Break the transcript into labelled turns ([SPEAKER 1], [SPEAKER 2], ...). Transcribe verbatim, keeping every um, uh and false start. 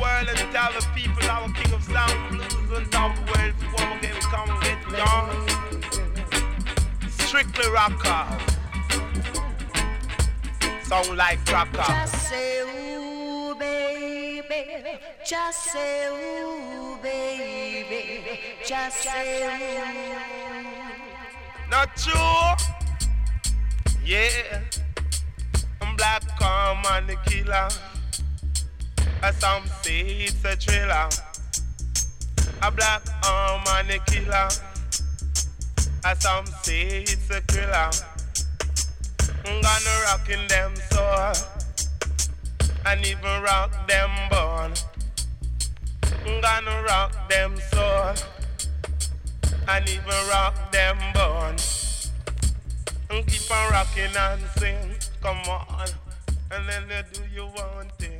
[SPEAKER 1] world and tell the people our king of sound blues on top of the world. If you want to get come and get it on. Strictly rocker. Sound like rocker.
[SPEAKER 2] Just say ooh, baby. Just say ooh, baby. Just say ooh.
[SPEAKER 1] Not true. Yeah. I'm Black Calm and the killer. As some say it's a thriller. A black arm and the killer. As some say it's a killer. I'm gonna rock in them soul and even rock them bone. I'm gonna rock them soul and even rock them bone. And keep on rocking and sing, come on. And then they do you one thing.